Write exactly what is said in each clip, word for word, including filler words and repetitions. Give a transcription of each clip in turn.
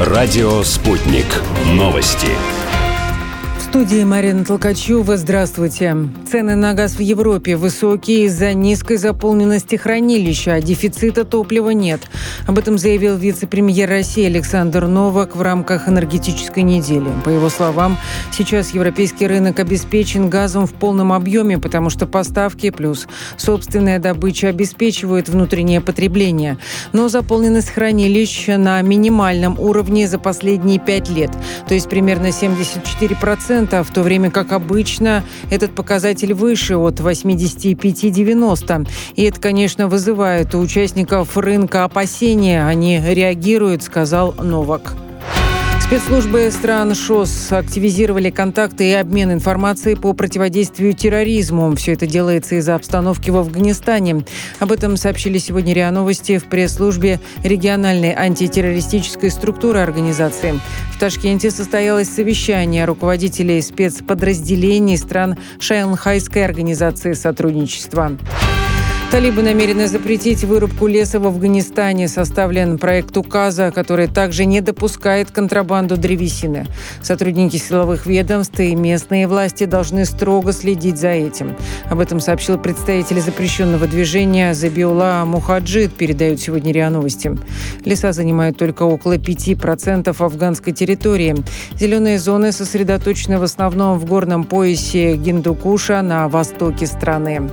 Радио «Спутник». Новости. В студии Марина Толкачева. Здравствуйте. Цены на газ в Европе высокие из-за низкой заполненности хранилища, а дефицита топлива нет. Об этом заявил вице-премьер России Александр Новак в рамках энергетической недели. По его словам, сейчас европейский рынок обеспечен газом в полном объеме, потому что поставки плюс собственная добыча обеспечивают внутреннее потребление. Но заполненность хранилищ на минимальном уровне за последние пять лет, то есть примерно семьдесят четыре процента, в то время как обычно этот показатель выше от восемьдесят пять - девяносто. И это, конечно, вызывает у участников рынка опасения. Они реагируют, сказал Новак. Спецслужбы стран ШОС активизировали контакты и обмен информацией по противодействию терроризму. Все это делается из-за обстановки в Афганистане. Об этом сообщили сегодня РИА Новости в пресс-службе региональной антитеррористической структуры организации. В Ташкенте состоялось совещание руководителей спецподразделений стран Шанхайской организации сотрудничества. Талибы намерены запретить вырубку леса в Афганистане. Составлен проект указа, который также не допускает контрабанду древесины. Сотрудники силовых ведомств и местные власти должны строго следить за этим. Об этом сообщил представитель запрещенного движения Забиулла Мухаджид, передают сегодня РИА Новости. Леса занимают только около пяти процентов афганской территории. Зеленые зоны сосредоточены в основном в горном поясе Гиндукуша на востоке страны.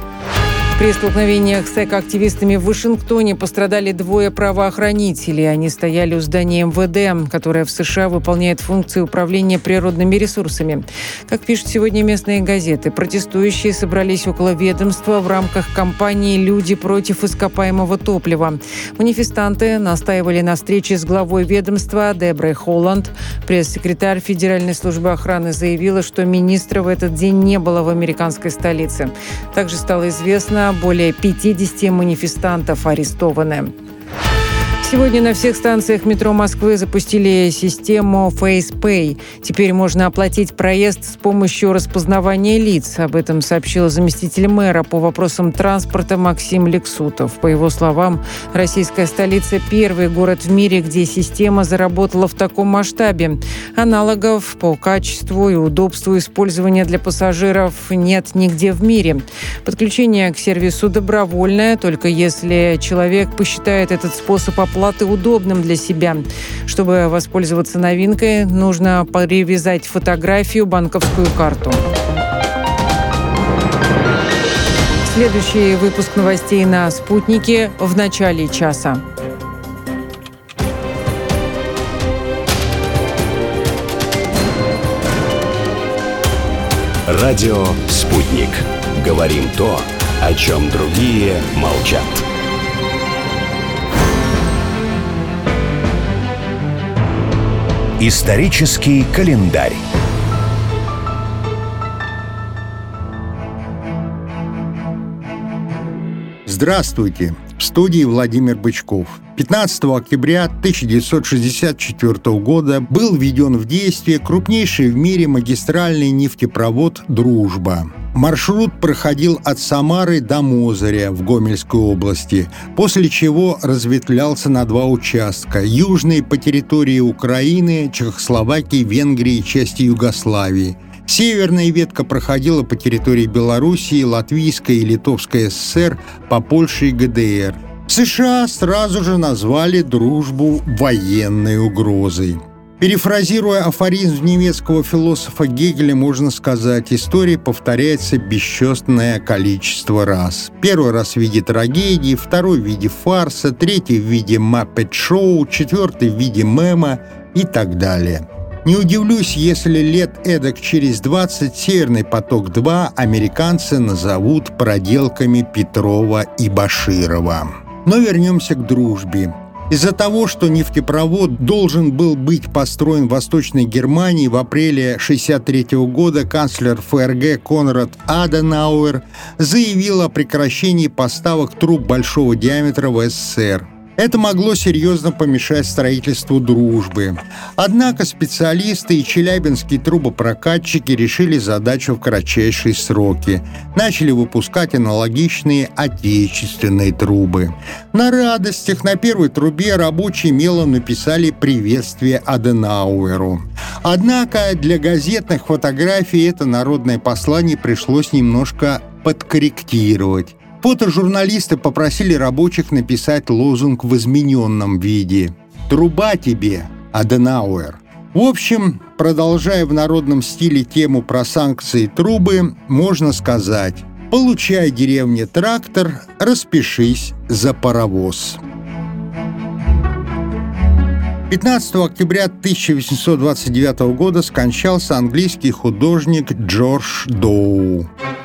При столкновениях с экоактивистами в Вашингтоне пострадали двое правоохранителей. Они стояли у здания эм вэ дэ, которое в США выполняет функции управления природными ресурсами. Как пишут сегодня местные газеты, протестующие собрались около ведомства в рамках кампании «Люди против ископаемого топлива». Манифестанты настаивали на встрече с главой ведомства Деброй Холланд. Пресс-секретарь Федеральной службы охраны заявила, что министра в этот день не было в американской столице. Также стало известно, более пятьдесят манифестантов арестованы. Сегодня на всех станциях метро Москвы запустили систему FacePay. Теперь можно оплатить проезд с помощью распознавания лиц. Об этом сообщил заместитель мэра по вопросам транспорта Максим Лексутов. По его словам, российская столица – первый город в мире, где система заработала в таком масштабе. Аналогов по качеству и удобству использования для пассажиров нет нигде в мире. Подключение к сервису добровольное, только если человек посчитает этот способ оплаты удобным для себя. Чтобы воспользоваться новинкой, нужно привязать фотографию, банковскую карту. Следующий выпуск новостей на «Спутнике» в начале часа. Радио «Спутник». Говорим то, о чем другие молчат. Исторический календарь. Здравствуйте! В студии Владимир Бычков. пятнадцатого октября тысяча девятьсот шестьдесят четвёртого года был введен в действие крупнейший в мире магистральный нефтепровод «Дружба». Маршрут проходил от Самары до Мозыря в Гомельской области, после чего разветвлялся на два участка – южный по территории Украины, Чехословакии, Венгрии и части Югославии. Северная ветка проходила по территории Белоруссии, Латвийской и Литовской эс эс эс эр, по Польше и гэ дэ эр. США сразу же назвали «Дружбу» военной угрозой. Перефразируя афоризм немецкого философа Гегеля, можно сказать, история повторяется бесчетное количество раз. Первый раз в виде трагедии, второй в виде фарса, третий в виде маппет-шоу, четвертый в виде мема и так далее. Не удивлюсь, если лет эдак через двадцать «Северный поток-два» американцы назовут проделками Петрова и Баширова. Но вернемся к «Дружбе». Из-за того, что нефтепровод должен был быть построен в Восточной Германии, в апреле тысяча девятьсот шестьдесят третьего года канцлер эф эр гэ Конрад Аденауэр заявил о прекращении поставок труб большого диаметра в эс эс эс эр. Это могло серьезно помешать строительству «Дружбы». Однако специалисты и челябинские трубопрокатчики решили задачу в кратчайшие сроки. Начали выпускать аналогичные отечественные трубы. На радостях на первой трубе рабочие мелом написали приветствие Аденауэру. Однако для газетных фотографий это народное послание пришлось немножко подкорректировать. Фотожурналисты попросили рабочих написать лозунг в измененном виде: «Труба тебе, Аденауэр». В общем, продолжая в народном стиле тему про санкции трубы, можно сказать: «Получай, деревня, трактор, распишись за паровоз». пятнадцатого октября тысяча восемьсот двадцать девятого года скончался английский художник Джордж Доу.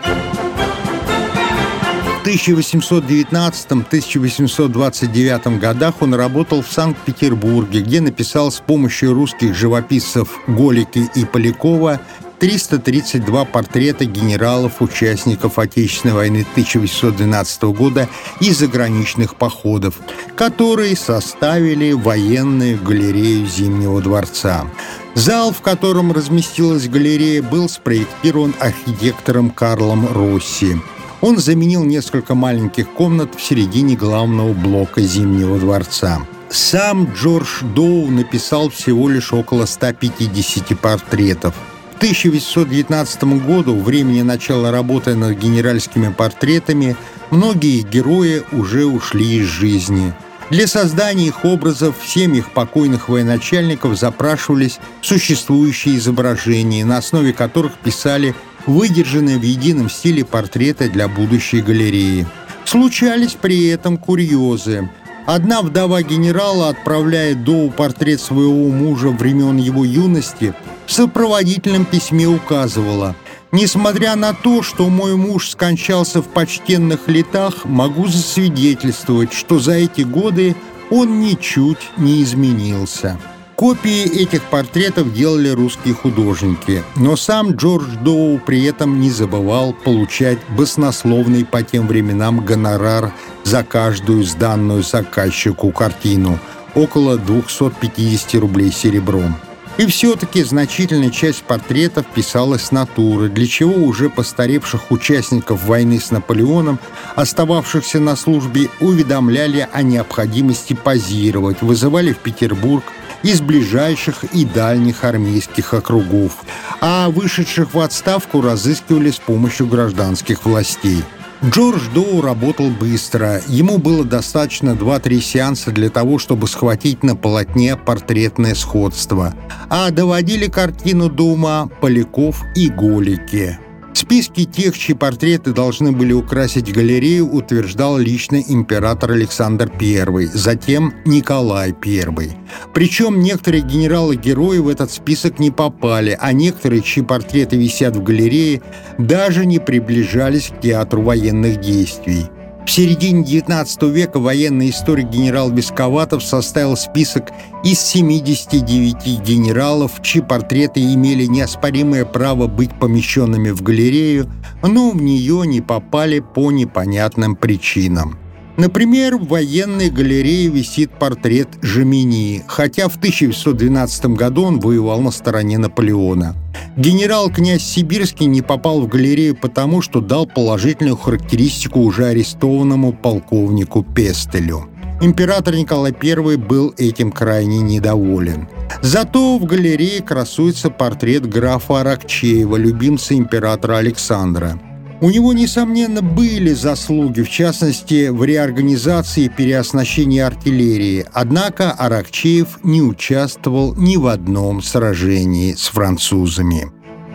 В тысяча восемьсот девятнадцатом — тысяча восемьсот двадцать девятом годах он работал в Санкт-Петербурге, где написал с помощью русских живописцев Голики и Полякова триста тридцать два портрета генералов-участников Отечественной войны тысяча восемьсот двенадцатого года и заграничных походов, которые составили военную галерею Зимнего дворца. Зал, в котором разместилась галерея, был спроектирован архитектором Карлом Росси. Он заменил несколько маленьких комнат в середине главного блока Зимнего дворца. Сам Джордж Доу написал всего лишь около ста пятидесяти портретов. В тысяча восемьсот девятнадцатом году, времени начала работы над генеральскими портретами, многие герои уже ушли из жизни. Для создания их образов в семьях покойных военачальников запрашивались существующие изображения, на основе которых писали выдержанные в едином стиле портреты для будущей галереи. Случались при этом курьезы. Одна вдова генерала отправляет Доу портрет своего мужа времен его юности, в сопроводительном письме указывала: «Несмотря на то, что мой муж скончался в почтенных летах, могу засвидетельствовать, что за эти годы он ничуть не изменился». Копии этих портретов делали русские художники, но сам Джордж Доу при этом не забывал получать баснословный по тем временам гонорар за каждую сданную заказчику картину – около двухсот пятидесяти рублей серебром. И все-таки значительная часть портретов писалась с натуры, для чего уже постаревших участников войны с Наполеоном, остававшихся на службе, уведомляли о необходимости позировать, вызывали в Петербург из ближайших и дальних армейских округов, а вышедших в отставку разыскивали с помощью гражданских властей. Джордж Доу работал быстро. Ему было достаточно два-три сеанса для того, чтобы схватить на полотне портретное сходство. А доводили картину до ума Поляков и Голики. Списки тех, чьи портреты должны были украсить галерею, утверждал лично император Александр Первый, затем Николай Первый. Причем некоторые генералы-герои в этот список не попали, а некоторые, чьи портреты висят в галерее, даже не приближались к театру военных действий. В середине девятнадцатого века военный историк генерал Бесковатов составил список из семидесяти девяти генералов, чьи портреты имели неоспоримое право быть помещенными в галерею, но в нее не попали по непонятным причинам. Например, в военной галерее висит портрет Жемини, хотя в тысяча восемьсот двенадцатом году он воевал на стороне Наполеона. Генерал-князь Сибирский не попал в галерею потому, что дал положительную характеристику уже арестованному полковнику Пестелю. Император Николай Первый был этим крайне недоволен. Зато в галерее красуется портрет графа Аракчеева, любимца императора Александра. У него, несомненно, были заслуги, в частности, в реорганизации и переоснащении артиллерии, однако Аракчеев не участвовал ни в одном сражении с французами.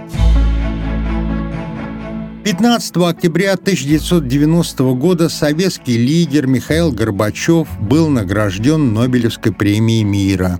пятнадцатого октября тысяча девятьсот девяностого года советский лидер Михаил Горбачев был награжден Нобелевской премией мира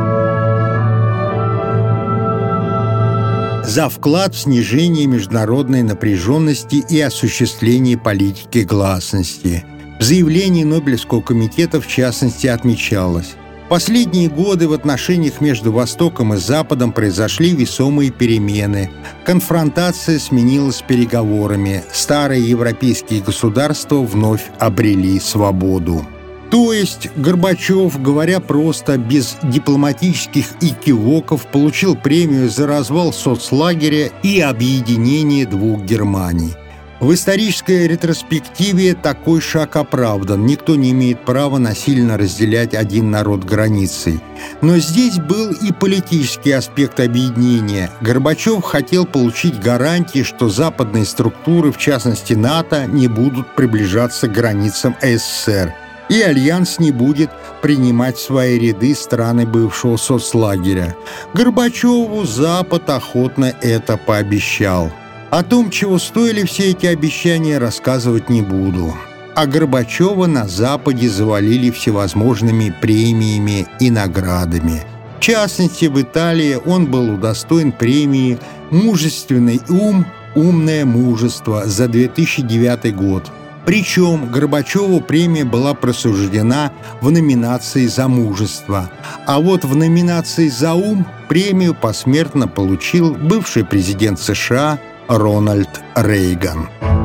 за вклад в снижение международной напряженности и осуществление политики гласности. В заявлении Нобелевского комитета, в частности, отмечалось: последние годы в отношениях между Востоком и Западом произошли весомые перемены. Конфронтация сменилась переговорами. Старые европейские государства вновь обрели свободу. То есть Горбачев, говоря просто, без дипломатических экивоков, получил премию за развал соцлагеря и объединение двух Германий. В исторической ретроспективе такой шаг оправдан. Никто не имеет права насильно разделять один народ границей. Но здесь был и политический аспект объединения. Горбачев хотел получить гарантии, что западные структуры, в частности НАТО, не будут приближаться к границам СССР. И Альянс не будет принимать в свои ряды страны бывшего соцлагеря. Горбачеву Запад охотно это пообещал. О том, чего стоили все эти обещания, рассказывать не буду. А Горбачева на Западе завалили всевозможными премиями и наградами. В частности, в Италии он был удостоен премии «Мужественный ум, умное мужество» за две тысячи девятый год. Причем Горбачеву премия была присуждена в номинации «За мужество», а вот в номинации «За ум» премию посмертно получил бывший президент США Рональд Рейган.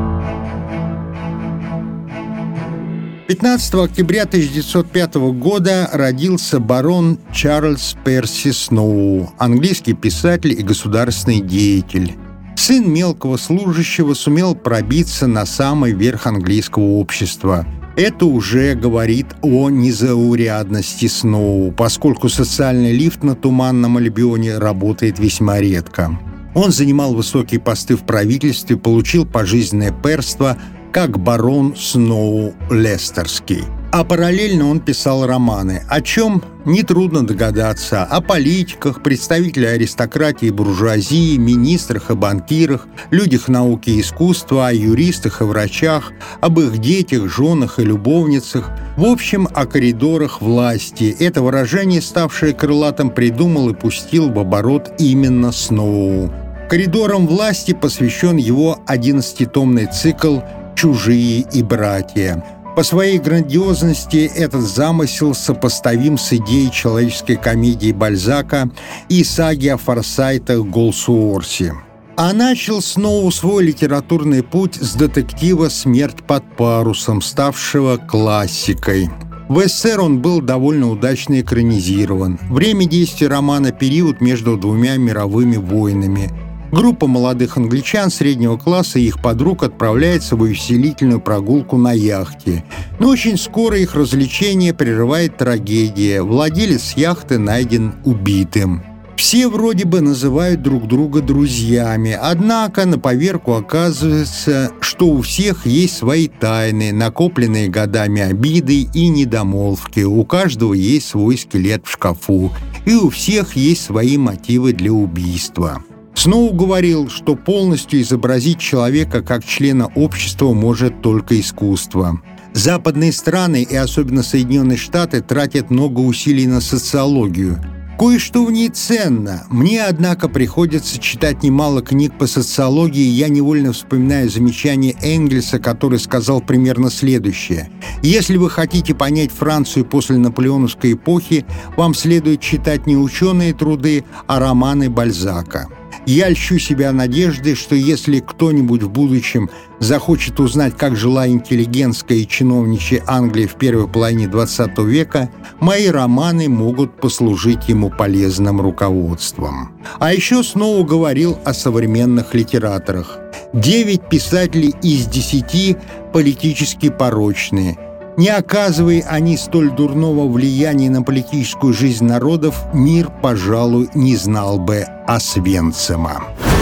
пятнадцатого октября тысяча девятьсот пятого года родился барон Чарльз Перси Сноу, английский писатель и государственный деятель. Сын мелкого служащего сумел пробиться на самый верх английского общества. Это уже говорит о незаурядности Сноу, поскольку социальный лифт на Туманном Альбионе работает весьма редко. Он занимал высокие посты в правительстве, получил пожизненное перство как барон Сноу Лестерский. А параллельно он писал романы, о чем нетрудно догадаться: о политиках, представителях аристократии и буржуазии, министрах и банкирах, людях науки и искусства, о юристах и врачах, об их детях, женах и любовницах, в общем, о коридорах власти. Это выражение, ставшее крылатым, придумал и пустил в оборот именно Сноу. Коридорам власти посвящен его одиннадцатитомный цикл «Чужие и братья». По своей грандиозности этот замысел сопоставим с идеей человеческой комедии Бальзака и саги о форсайтах Голсуорси. А начал Сноу свой литературный путь с детектива «Смерть под парусом», ставшего классикой. В СССР он был довольно удачно экранизирован. Время действия романа — период между двумя мировыми войнами. Группа молодых англичан среднего класса и их подруг отправляется в увеселительную прогулку на яхте. Но очень скоро их развлечение прерывает трагедия. Владелец яхты найден убитым. Все вроде бы называют друг друга друзьями, однако на поверку оказывается, что у всех есть свои тайны, накопленные годами обиды и недомолвки. У каждого есть свой скелет в шкафу, и у всех есть свои мотивы для убийства. Сноу говорил, что полностью изобразить человека как члена общества может только искусство. Западные страны, и особенно Соединенные Штаты, тратят много усилий на социологию. Кое-что в ней ценно. Мне, однако, приходится читать немало книг по социологии, и я невольно вспоминаю замечание Энгельса, который сказал примерно следующее: «Если вы хотите понять Францию после наполеоновской эпохи, вам следует читать не ученые труды, а романы Бальзака». Я льщу себя надеждой, что если кто-нибудь в будущем захочет узнать, как жила интеллигентская и чиновничья Англия в первой половине двадцатого века, мои романы могут послужить ему полезным руководством. А еще Сноу говорил о современных литераторах. Девять писателей из десяти политически порочные. Не оказывая они столь дурного влияния на политическую жизнь народов, мир, пожалуй, не знал бы Освенцима.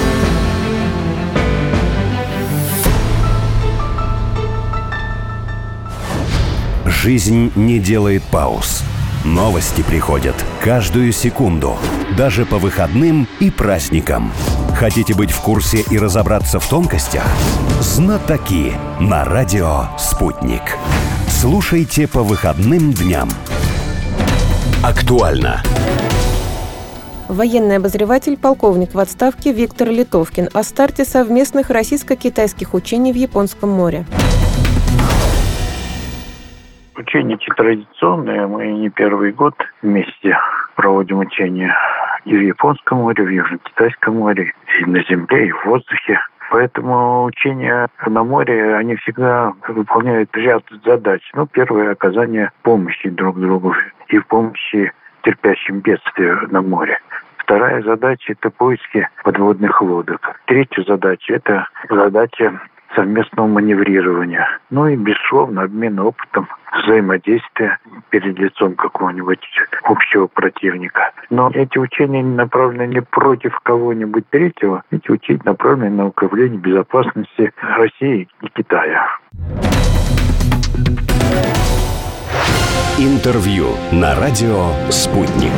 Жизнь не делает пауз. Новости приходят каждую секунду, даже по выходным и праздникам. Хотите быть в курсе и разобраться в тонкостях? Знатоки на радио «Спутник». Слушайте по выходным дням. Актуально. Военный обозреватель, полковник в отставке Виктор Литовкин о старте совместных российско-китайских учений в Японском море. Учения эти традиционные. Мы не первый год вместе проводим учения и в Японском море, и в Южно-Китайском море, и на земле, и в воздухе. Поэтому учения на море, они всегда выполняют ряд задач. Ну, первое – оказание помощи друг другу и помощи терпящим бедствия на море. Вторая задача – это поиски подводных лодок. Третья задача – это задача совместного маневрирования. Ну и, безусловно, обмен опытом, взаимодействия перед лицом какого-нибудь общего противника. Но эти учения не направлены не против кого-нибудь третьего, эти учения направлены на укрепление безопасности России и Китая. Интервью на радио «Спутник».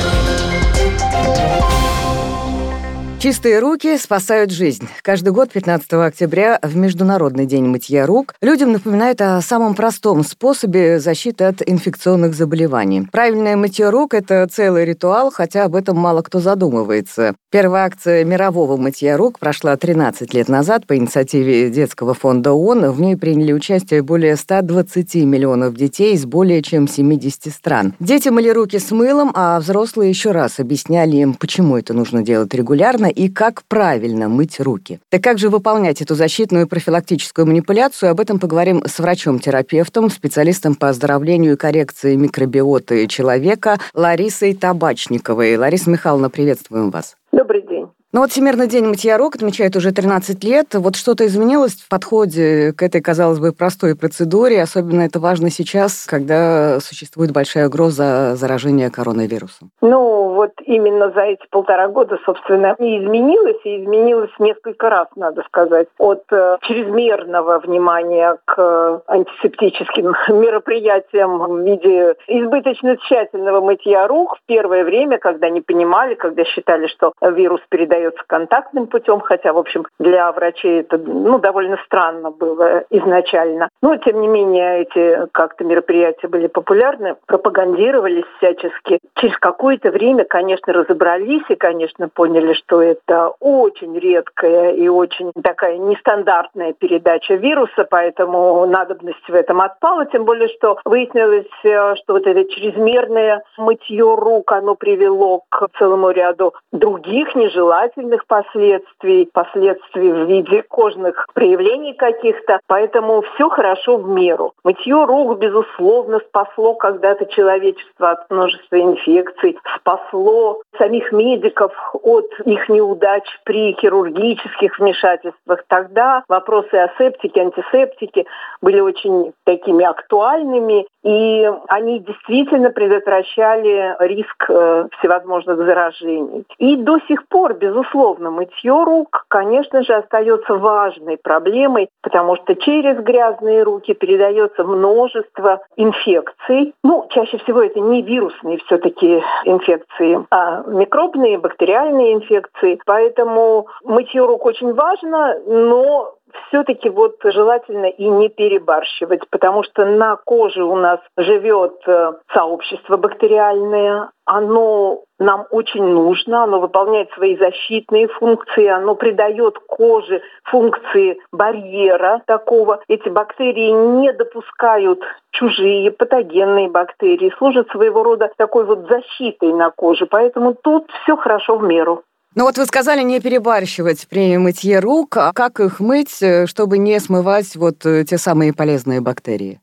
Чистые руки спасают жизнь. Каждый год пятнадцатого октября, в Международный день мытья рук, людям напоминают о самом простом способе защиты от инфекционных заболеваний. Правильное мытье рук – это целый ритуал, хотя об этом мало кто задумывается. Первая акция мирового мытья рук прошла тринадцать лет назад по инициативе Детского фонда ООН. В ней приняли участие более ста двадцати миллионов детей из более чем семидесяти стран. Дети мыли руки с мылом, а взрослые еще раз объясняли им, почему это нужно делать регулярно и как правильно мыть руки. Так как же выполнять эту защитную и профилактическую манипуляцию? Об этом поговорим с врачом-терапевтом, специалистом по оздоровлению и коррекции микробиоты человека Ларисой Табачниковой. Лариса Михайловна, приветствуем вас. Добрый день. Ну вот Всемирный день мытья рук отмечает уже тринадцать лет. Вот что-то изменилось в подходе к этой, казалось бы, простой процедуре. Особенно это важно сейчас, когда существует большая угроза заражения коронавирусом. Ну, вот именно за эти полтора года, собственно, и изменилось, и изменилось несколько раз, надо сказать. От э, чрезмерного внимания к антисептическим мероприятиям в виде избыточно тщательного мытья рук в первое время, когда не понимали, когда считали, что вирус передается контактным путем, хотя, в общем, для врачей это ну, довольно странно было изначально. Но, тем не менее, эти как-то мероприятия были популярны, пропагандировались всячески. Через какое-то время, конечно, разобрались и, конечно, поняли, что это очень редкая и очень такая нестандартная передача вируса, поэтому надобность в этом отпала, тем более, что выяснилось, что вот это чрезмерное мытье рук, оно привело к целому ряду других нежелательных последствий, последствий в виде кожных проявлений каких-то, поэтому все хорошо в меру. Мытье рук, безусловно, спасло когда-то человечество от множества инфекций, спасло самих медиков от их неудач при хирургических вмешательствах. Тогда вопросы асептики, антисептики были очень такими актуальными, и они действительно предотвращали риск э, всевозможных заражений. И до сих пор, безусловно, мытье рук, конечно же, остается важной проблемой, потому что через грязные руки передается множество инфекций. Ну, чаще всего это не вирусные все-таки инфекции, а микробные, бактериальные инфекции. Поэтому мытье рук очень важно, но все-таки вот желательно и не перебарщивать, потому что на коже у нас живет сообщество бактериальное, оно нам очень нужно, оно выполняет свои защитные функции, оно придает коже функции барьера такого. Эти бактерии не допускают чужие патогенные бактерии, служат своего рода такой вот защитой на коже, поэтому тут все хорошо в меру. Ну вот вы сказали не перебарщивать при мытье рук. А как их мыть, чтобы не смывать вот те самые полезные бактерии?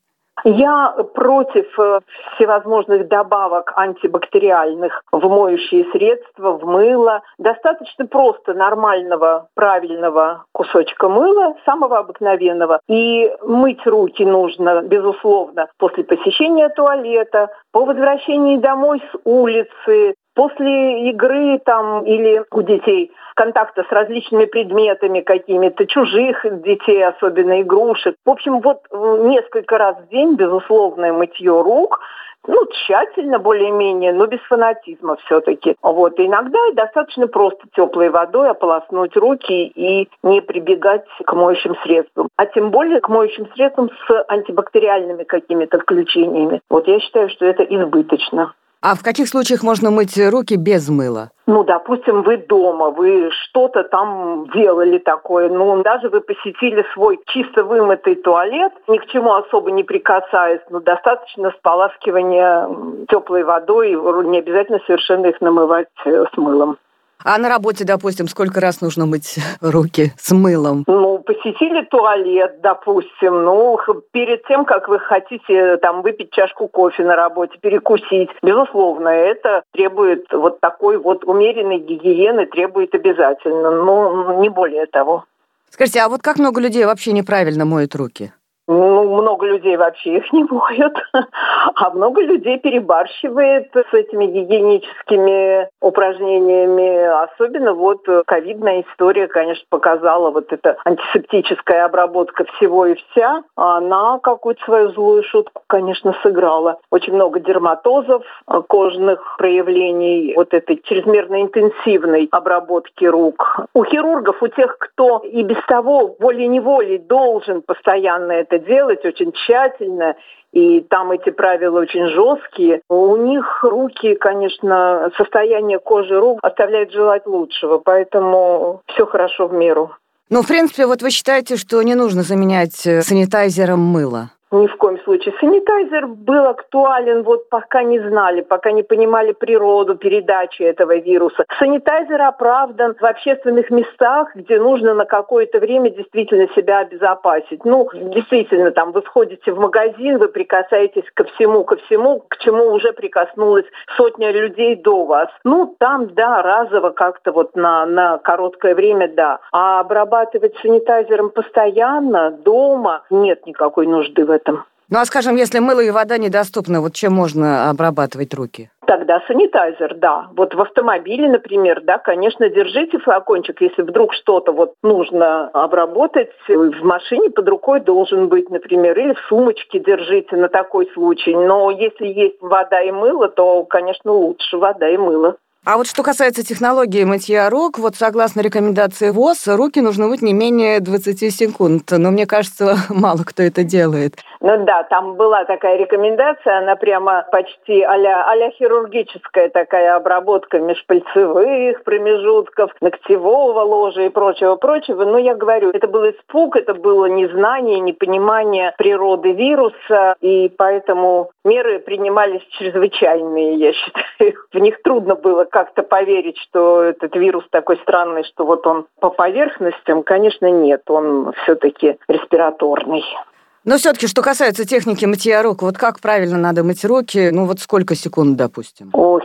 Я против всевозможных добавок антибактериальных в моющие средства, в мыло. Достаточно просто нормального, правильного кусочка мыла, самого обыкновенного. И мыть руки нужно, безусловно, после посещения туалета, по возвращении домой с улицы, после игры там или у детей контакта с различными предметами какими-то, чужих детей, особенно игрушек. В общем, вот несколько раз в день безусловное мытье рук, ну, тщательно более-менее, но без фанатизма все-таки. Вот. И иногда достаточно просто теплой водой ополоснуть руки и не прибегать к моющим средствам. А тем более к моющим средствам с антибактериальными какими-то включениями. Вот я считаю, что это избыточно. А в каких случаях можно мыть руки без мыла? Ну, допустим, вы дома, вы что-то там делали такое, ну, даже вы посетили свой чисто вымытый туалет, ни к чему особо не прикасаясь, но достаточно споласкивания теплой водой, не обязательно совершенно их намывать с мылом. А на работе, допустим, сколько раз нужно мыть руки с мылом? Ну, посетили туалет, допустим, ну, перед тем, как вы хотите там выпить чашку кофе на работе, перекусить, безусловно, это требует вот такой вот умеренной гигиены, требует обязательно, но не более того. Скажите, а вот как много людей вообще неправильно моют руки? Ну, много людей вообще их не моют, а много людей перебарщивает с этими гигиеническими упражнениями. Особенно вот ковидная история, конечно, показала, вот эта антисептическая обработка всего и вся, она какую-то свою злую шутку, конечно, сыграла. Очень много дерматозов, кожных проявлений, вот этой чрезмерно интенсивной обработки рук. У хирургов, у тех, кто и без того волей-неволей должен постоянно это делать очень тщательно, и там эти правила очень жесткие. У них руки, конечно, состояние кожи рук оставляет желать лучшего, поэтому все хорошо в меру. Ну, в принципе, вот вы считаете, что не нужно заменять санитайзером мыло? Ни в коем случае. Санитайзер был актуален, вот пока не знали, пока не понимали природу передачи этого вируса. Санитайзер оправдан в общественных местах, где нужно на какое-то время действительно себя обезопасить. Ну, действительно, там вы входите в магазин, вы прикасаетесь ко всему, ко всему, к чему уже прикоснулась сотня людей до вас. Ну, там, да, разово как-то вот на, на короткое время, да. А обрабатывать санитайзером постоянно, дома, нет никакой нужды в этом. Ну, а скажем, если мыло и вода недоступны, вот чем можно обрабатывать руки? Тогда санитайзер, да. Вот в автомобиле, например, да, конечно, держите флакончик, если вдруг что-то вот нужно обработать. В машине под рукой должен быть, например, или в сумочке держите на такой случай. Но если есть вода и мыло, то, конечно, лучше вода и мыло. А вот что касается технологии мытья рук, вот согласно рекомендации ВОЗ, руки нужно мыть не менее двадцать секунд. Но мне кажется, мало кто это делает. Ну да, там была такая рекомендация, она прямо почти а-ля, а-ля хирургическая такая обработка межпальцевых промежутков, ногтевого ложа и прочего-прочего. Но я говорю, это был испуг, это было незнание, непонимание природы вируса, и поэтому меры принимались чрезвычайные, я считаю. В них трудно было как-то поверить, что этот вирус такой странный, что вот он по поверхностям, конечно, нет, он все-таки респираторный. Но все-таки, что касается техники мытья рук, вот как правильно надо мыть руки, ну вот сколько секунд, допустим? Ой,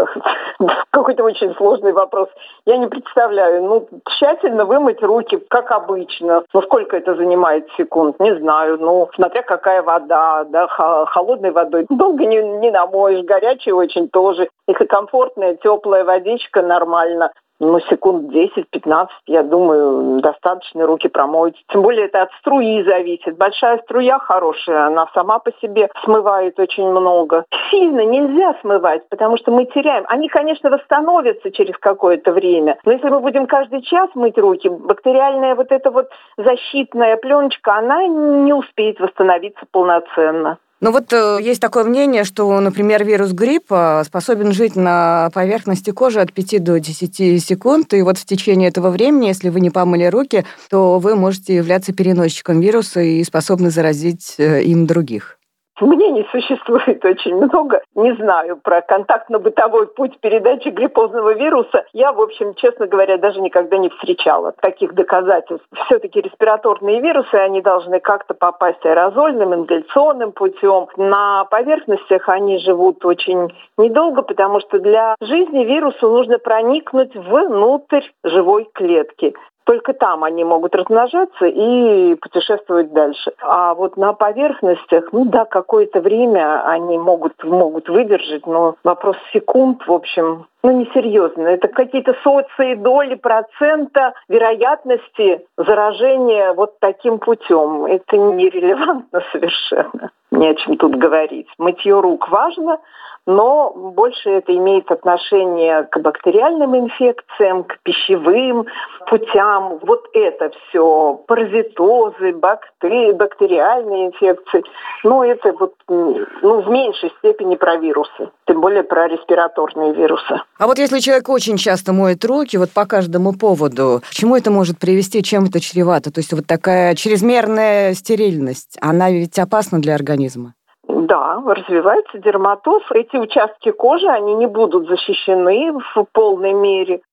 какой-то очень сложный вопрос. Я не представляю. Ну, тщательно вымыть руки, как обычно. Ну, сколько это занимает секунд? Не знаю. Ну, смотря какая вода, да, холодной водой долго не, не намоешь, горячей очень тоже. Если комфортная, теплая водичка, нормально. Ну, секунд десять-пятнадцать, я думаю, достаточно руки промоют. Тем более это от струи зависит. Большая струя хорошая, она сама по себе смывает очень много. Сильно нельзя смывать, потому что мы теряем. Они, конечно, восстановятся через какое-то время. Но если мы будем каждый час мыть руки, бактериальная вот эта вот защитная пленочка, она не успеет восстановиться полноценно. Ну вот э, есть такое мнение, что, например, вирус гриппа способен жить на поверхности кожи от пяти до десяти секунд, и вот в течение этого времени, если вы не помыли руки, то вы можете являться переносчиком вируса и способны заразить э, им других. Мнений существует очень много. Не знаю про контактно-бытовой путь передачи гриппозного вируса. Я, в общем, честно говоря, даже никогда не встречала таких доказательств. Все-таки респираторные вирусы, они должны как-то попасть аэрозольным, ингаляционным путем. На поверхностях они живут очень недолго, потому что для жизни вирусу нужно проникнуть внутрь живой клетки. Только там они могут размножаться и путешествовать дальше. А вот на поверхностях, ну да, какое-то время они могут, могут выдержать, но вопрос секунд, в общем, ну несерьезно. Это какие-то соции доли процента вероятности заражения вот таким путем. Это нерелевантно совершенно. Не о чем тут говорить. Мытье рук важно, но больше это имеет отношение к бактериальным инфекциям, к пищевым путям. Вот это все, паразитозы, бактери, бактериальные инфекции. Но это вот, ну, в меньшей степени про вирусы, тем более про респираторные вирусы. А вот если человек очень часто моет руки, вот по каждому поводу, к чему это может привести, чем это чревато? То есть вот такая чрезмерная стерильность, она ведь опасна для организма? Да, развивается дерматоз. Эти участки кожи, они не будут защищены в полной мере.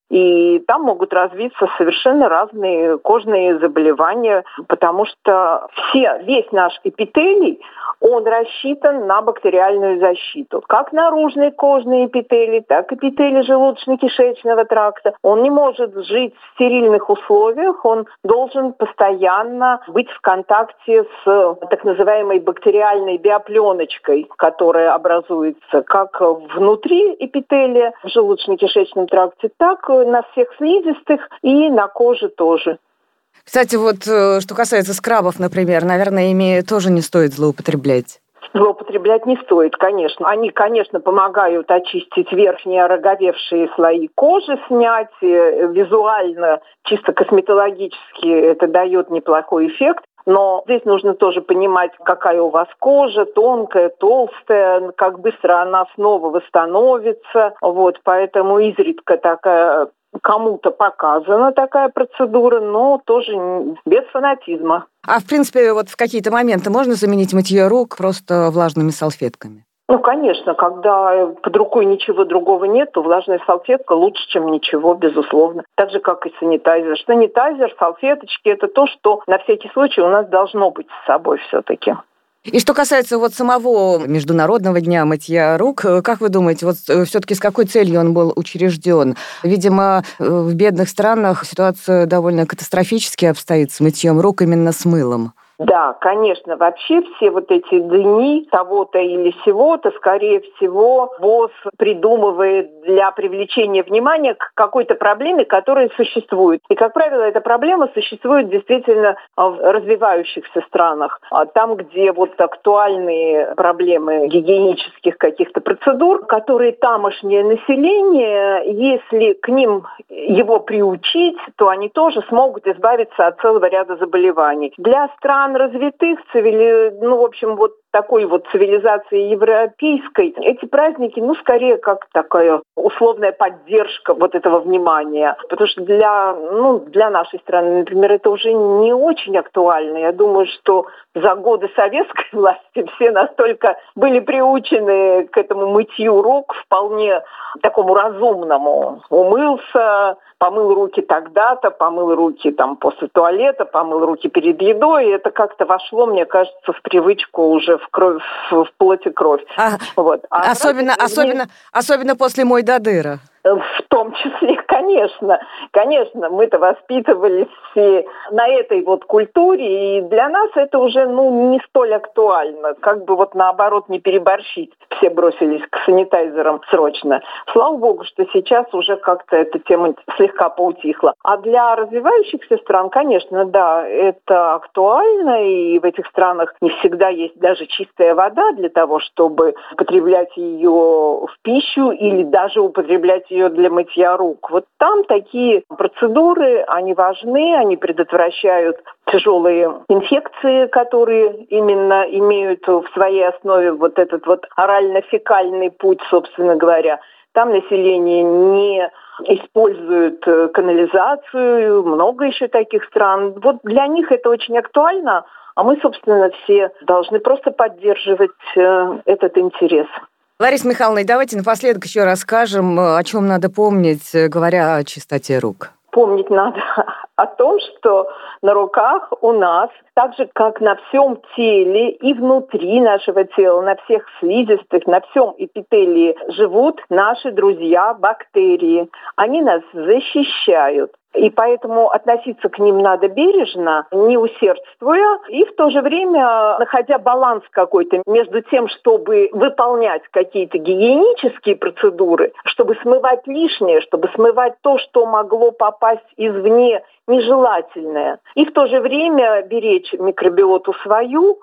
И там могут развиться совершенно разные кожные заболевания, потому что все, весь наш эпителий, он рассчитан на бактериальную защиту. Как наружный кожный эпителий, так и эпителий желудочно-кишечного тракта. Он не может жить в стерильных условиях, он должен постоянно быть в контакте с так называемой бактериальной биопленочкой, которая образуется как внутри эпителия в желудочно-кишечном тракте, так и на всех слизистых и на коже тоже. Кстати, вот что касается скрабов, например, наверное, ими тоже не стоит злоупотреблять. Злоупотреблять не стоит, конечно. Они, конечно, помогают очистить верхние ороговевшие слои кожи, снять визуально, чисто косметологически это дает неплохой эффект. Но здесь нужно тоже понимать, какая у вас кожа, тонкая, толстая, как быстро она снова восстановится. Вот, поэтому изредка такая кому-то показана такая процедура, но тоже без фанатизма. А в принципе, вот в какие-то моменты можно заменить мытье рук просто влажными салфетками? Ну, конечно, когда под рукой ничего другого нет, то влажная салфетка лучше, чем ничего, безусловно. Так же, как и санитайзер. Санитайзер, салфеточки – это то, что на всякий случай у нас должно быть с собой все-таки. И что касается вот самого Международного дня мытья рук, как вы думаете, вот все-таки с какой целью он был учрежден? Видимо, в бедных странах ситуация довольно катастрофически обстоит с мытьем рук именно с мылом. Да, конечно. Вообще все вот эти дни того-то или сего-то, скорее всего, ВОЗ придумывает для привлечения внимания к какой-то проблеме, которая существует. И, как правило, эта проблема существует действительно в развивающихся странах. Там, где вот актуальные проблемы гигиенических каких-то процедур, которые тамошнее население, если к ним его приучить, то они тоже смогут избавиться от целого ряда заболеваний. Для стран развитых, цивили... ну, в общем, вот такой вот цивилизации европейской, эти праздники, ну, скорее как такая условная поддержка вот этого внимания. Потому что для, ну, для нашей страны, например, это уже не очень актуально. Я думаю, что за годы советской власти все настолько были приучены к этому мытью рук, вполне такому разумному. Умылся, помыл руки тогда-то, помыл руки там после туалета, помыл руки перед едой. И это как-то вошло, мне кажется, в привычку уже в кровь, в плоть и кровь. А, вот. а особенно, раз, особенно, не... особенно после «Мой до дыра». В том числе, конечно, конечно, мы-то воспитывались и на этой вот культуре, и для нас это уже, ну, не столь актуально. Как бы вот наоборот не переборщить. Все бросились к санитайзерам срочно. Слава богу, что сейчас уже как-то эта тема слегка поутихла. А для развивающихся стран, конечно, да, это актуально, и в этих странах не всегда есть даже чистая вода для того, чтобы употреблять ее в пищу или даже употреблять ее для мытья рук. Вот там такие процедуры, они важны, они предотвращают тяжелые инфекции, которые именно имеют в своей основе вот этот вот орально-фекальный путь, собственно говоря. Там население не использует канализацию, много еще таких стран. Вот для них это очень актуально, а мы, собственно, все должны просто поддерживать этот интерес. Лариса Михайловна, давайте напоследок еще расскажем, о чем надо помнить, говоря о чистоте рук. Помнить надо о том, что на руках у нас, так же, как на всем теле и внутри нашего тела, на всех слизистых, на всем эпителии живут наши друзья бактерии. Они нас защищают. И поэтому относиться к ним надо бережно, не усердствуя, и в то же время находя баланс какой-то между тем, чтобы выполнять какие-то гигиенические процедуры, чтобы смывать лишнее, чтобы смывать то, что могло попасть извне, нежелательное, и в то же время беречь микробиоту свою,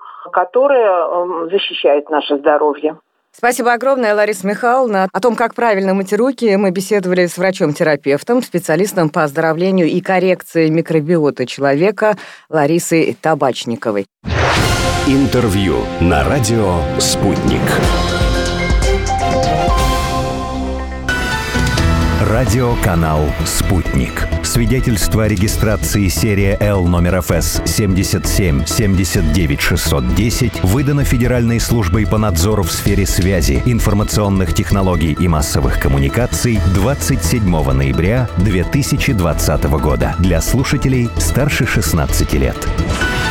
которая защищает наше здоровье. Спасибо огромное, Лариса Михайловна. О том, как правильно мыть руки, мы беседовали с врачом-терапевтом, специалистом по оздоровлению и коррекции микробиоты человека Ларисой Табачниковой. Интервью на радио «Спутник». Радиоканал «Спутник». Свидетельство о регистрации серия Л номер эф эс семьдесят семь семьдесят девять шестьсот десять выдано Федеральной службой по надзору в сфере связи, информационных технологий и массовых коммуникаций двадцать седьмого ноября две тысячи двадцатого года для слушателей старше шестнадцати лет.